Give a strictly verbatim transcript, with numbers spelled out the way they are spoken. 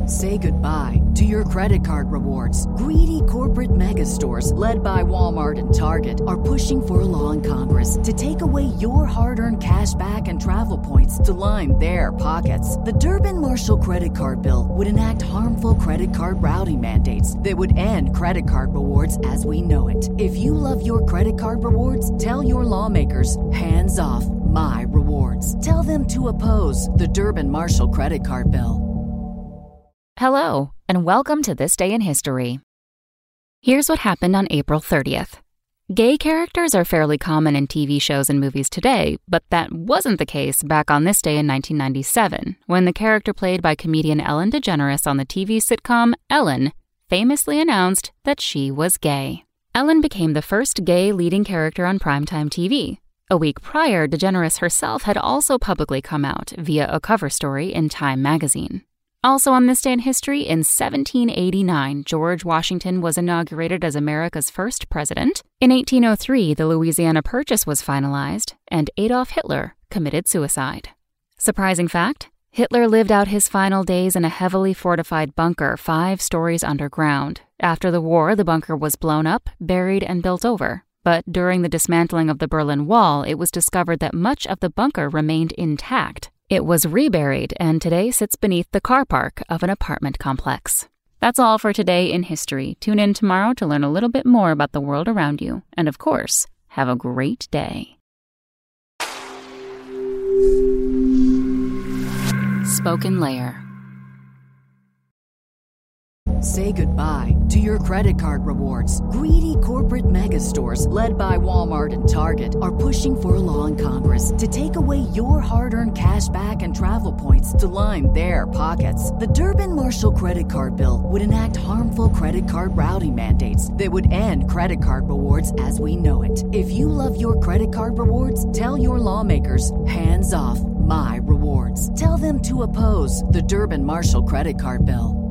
Say goodbye to your credit card rewards. Greedy corporate mega stores, led by Walmart and Target, are pushing for a law in Congress to take away your hard-earned cash back and travel points to line their pockets. The Durbin-Marshall credit card bill would enact harmful credit card routing mandates that would end credit card rewards as we know it. If you love your credit card rewards, tell your lawmakers, hands off my rewards. Tell them to oppose the Durbin-Marshall credit card bill. Hello, and welcome to This Day in History. Here's what happened on April thirtieth. Gay characters are fairly common in T V shows and movies today, but that wasn't the case back on this day in nineteen ninety-seven, when the character played by comedian Ellen DeGeneres on the T V sitcom Ellen famously announced that she was gay. Ellen became the first gay leading character on primetime T V. A week prior, DeGeneres herself had also publicly come out via a cover story in Time magazine. Also on this day in history, in seventeen eighty-nine, George Washington was inaugurated as America's first president. In eighteen oh three, the Louisiana Purchase was finalized, and Adolf Hitler committed suicide. Surprising fact, Hitler lived out his final days in a heavily fortified bunker five stories underground. After the war, the bunker was blown up, buried, and built over. But during the dismantling of the Berlin Wall, it was discovered that much of the bunker remained intact. It was reburied and today sits beneath the car park of an apartment complex. That's all for today in history. Tune in tomorrow to learn a little bit more about the world around you. And of course, have a great day. Spoken Layer. Say goodbye to your credit card rewards. Greedy corporate mega stores, led by Walmart and Target, are pushing for a law in Congress to take away your hard-earned cash back and travel points to line their pockets. The Durbin-Marshall credit card bill would enact harmful credit card routing mandates that would end credit card rewards as we know it. If you love your credit card rewards, tell your lawmakers, hands off my rewards. Tell them to oppose the Durbin-Marshall credit card bill.